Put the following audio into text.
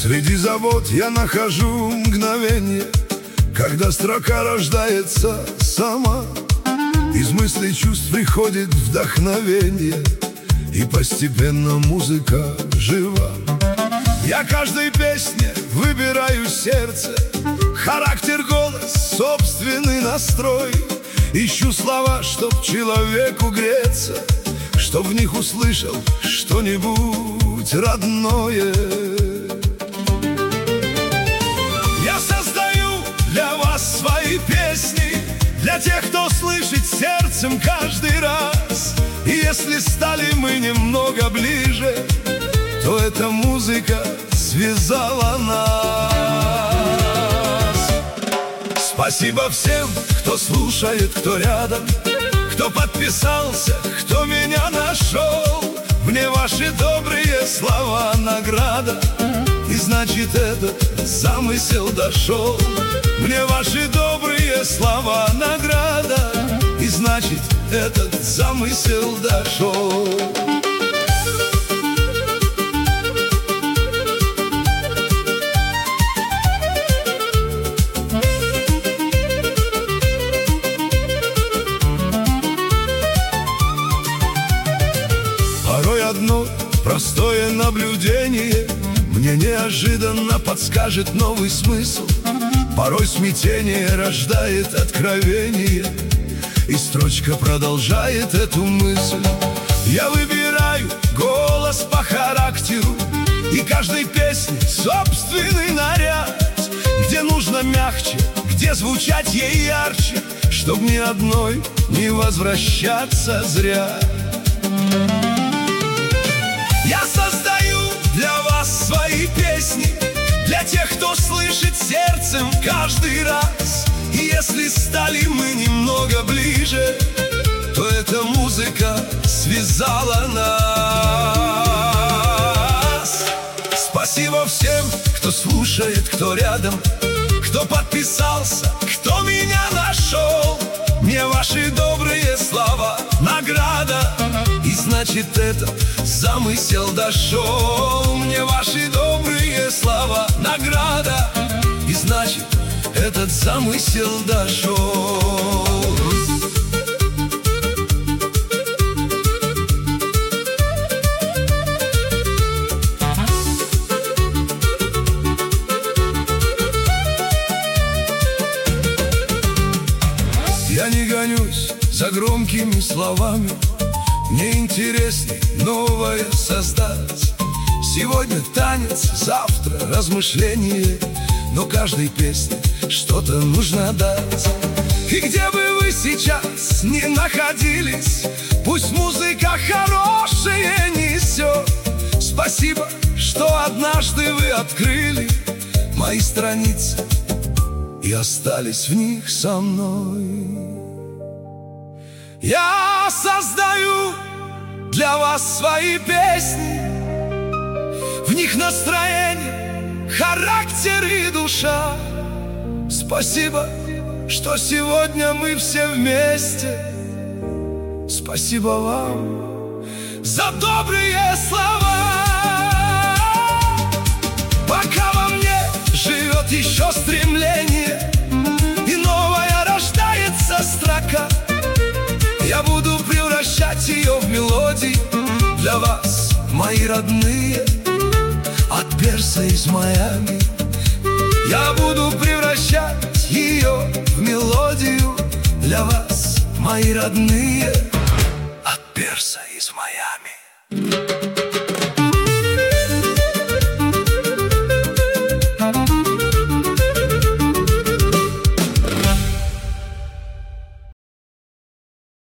Среди забот я нахожу мгновение, когда строка рождается сама. Из мыслей чувств приходит вдохновение, и постепенно музыка жива. Я каждой песне выбираю сердце, характер, голос, собственный настрой. Ищу слова, чтоб человеку греться, чтоб в них услышал что-нибудь родное. Я создаю для вас свои песни, для тех, кто слышит сердцем каждый раз. И если стали мы немного ближе, то эта музыка связала нас. Спасибо всем, кто слушает, кто рядом, кто подписался, кто меня нашел. Мне ваши добрые слова награда, и значит этот замысел дошел. Мне ваши добрые слова награда, и значит этот замысел дошел. Порой одно простое наблюдение мне неожиданно подскажет новый смысл. Порой смятение рождает откровение, и строчка продолжает эту мысль. Я выбираю голос по характеру, и каждой песне собственный наряд, где нужно мягче, где звучать ей ярче, чтоб ни одной не возвращаться зря. Я создаю для вас свои песни, для тех, кто слышит сердцем каждый раз. И если стали мы немного ближе, то эта музыка связала нас. Спасибо всем, кто слушает, кто рядом, кто подписался, кто меня нашел. Мне ваши добрые слова награда, и значит этот замысел дошел. Мне ваши добрые слова награда, и значит этот замысел дошел. Я не гонюсь за громкими словами, мне интересней новое создать. Сегодня танец, завтра размышление, но каждой песне что-то нужно дать. И где бы вы сейчас ни находились, пусть музыка хорошая несет. Спасибо, что однажды вы открыли мои страницы и остались в них со мной. Я создаю для вас свои песни, в них настроение, характер и душа. Спасибо, что сегодня мы все вместе. Спасибо вам за добрые слова. Пока во мне живет еще стремление, и новая рождается строка, я буду превращать ее в мелодии для вас, мои родные, от перса из Майами. Я буду превращать ее в мелодию для вас, мои родные, от перса